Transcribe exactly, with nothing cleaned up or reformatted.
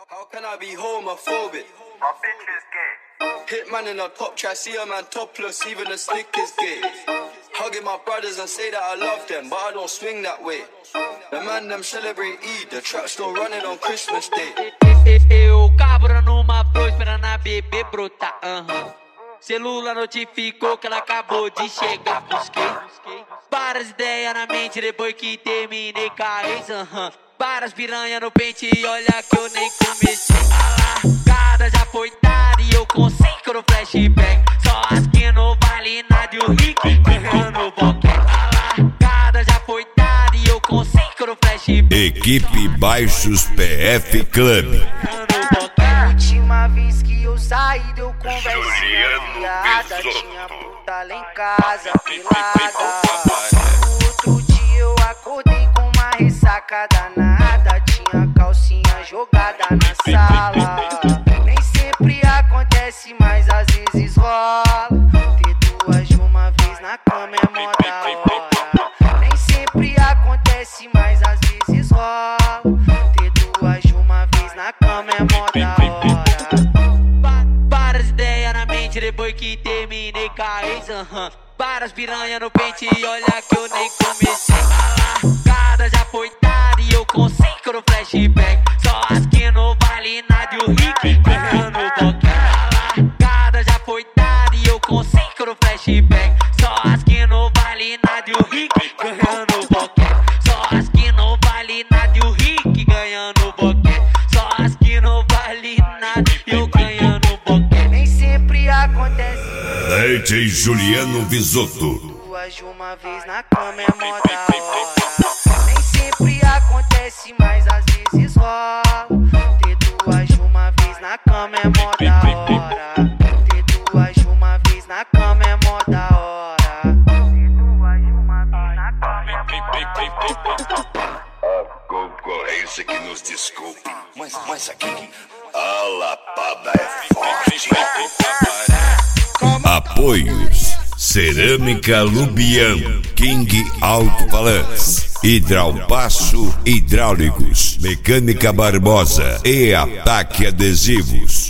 How can I be homophobic? My bitch is gay. Hit man in a top try, see a man topless, even the slick is gay. Hugging my brothers and say that I love them, but I don't swing that way. The man them celebrate Eid, the trap still running on Christmas Day. Eu cabra numa flor esperando a bebê brotar, aham. Celula notificou que ela acabou de chegar, busquei várias ideias na mente depois que terminei com a ex, aham. Várias piranha no pente e olha que eu nem comecei. A largada já foi dada e eu consigo no flashback. Só as que não vale nada e o Rick ganhando boquete. A largada já foi dada e eu consigo no flashback. Equipe Baixos P F Club. A última vez que eu saí deu conversinha fiada. Tinha puta lá em casa, pelada. No outro dia eu acordei com uma ressaca danada. Tinha calcinha jogada na sala. Nem sempre acontece, mas às vezes rola. Ter duas de uma vez na cama é mó da hora. Nem sempre acontece, mas às vezes rola. Ter duas de uma vez na cama é mó da hora. Várias ideias na mente depois que terminei com a ex, aham. Várias piranha no pente e olha que eu nem comecei. A largada já foi dada e eu consigo no flashback. Só as que não vale nada e o Rick ganhando boquete. A largada já foi dada e eu consigo no flashback. Só as que não vale nada e o Rick ganhando boquete. Só as que não vale nada e o Rick ganhando boquete. Só as que não vale nada e eu ganhando boquete. Nem sempre acontece. D J Juliano Visotto. Duas de uma vez na cama é mó da hora. Nem sempre acontece, mas às vezes rola. Ter duas de uma vez na cama é mó da hora. Ter duas de uma vez na cama é mó da hora. Ter duas de uma vez na cama é mó da hora. A concorrência que nos desculpe, mas, mas aqui a lapada é forte. Apoios: Cerâmica Lubian, King Alto-Falantes, Hidralpasso Hidráulicos, Mecânica Barbosa e Ataque Adesivos.